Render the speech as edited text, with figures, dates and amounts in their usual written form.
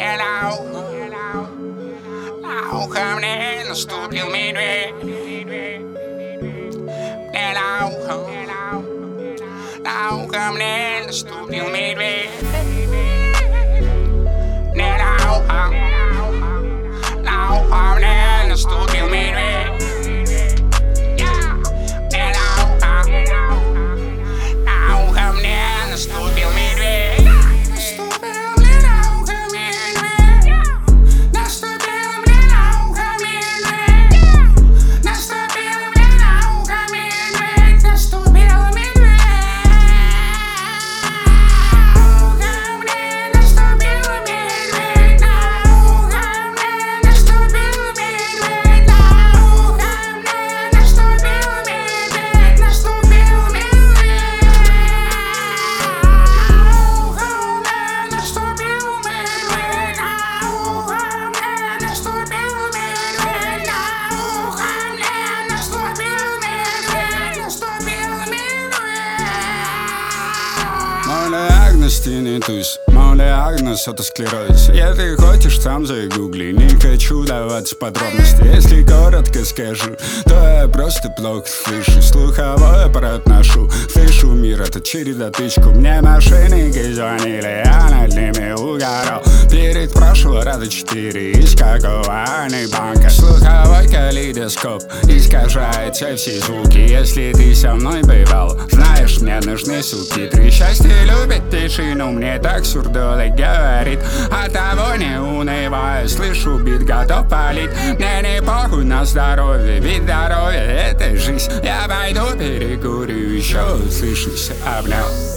На ухо мне наступил медведь. На ухо мне наступил медведь. На ухо мне наступил медведь. На ухо мне наступил медведь. Tinnitus, диагноз аутосклероз. Я ты хочешь, сам загугли. Не хочу давать подробности. Если коротко скажу, то я просто плохо слышу. Слуховой аппарат ношу. Слышу мир, это череда тычку. Мне мошенники звонили, я над ними угорал. Перед прошлого раза 4, из какого они банка. Слуховой калейдоскоп искажает все звуки. Если ты со мной бывал, знаешь, мне нужны субтитры. Счастье любит тишину, мне так сурдолы говорит. От того не унываю, слышу бит, готов палить. Мне не похуй на здоровье, ведь здоровье это жизнь. Я пойду перекурю, еще услышимся, обнял.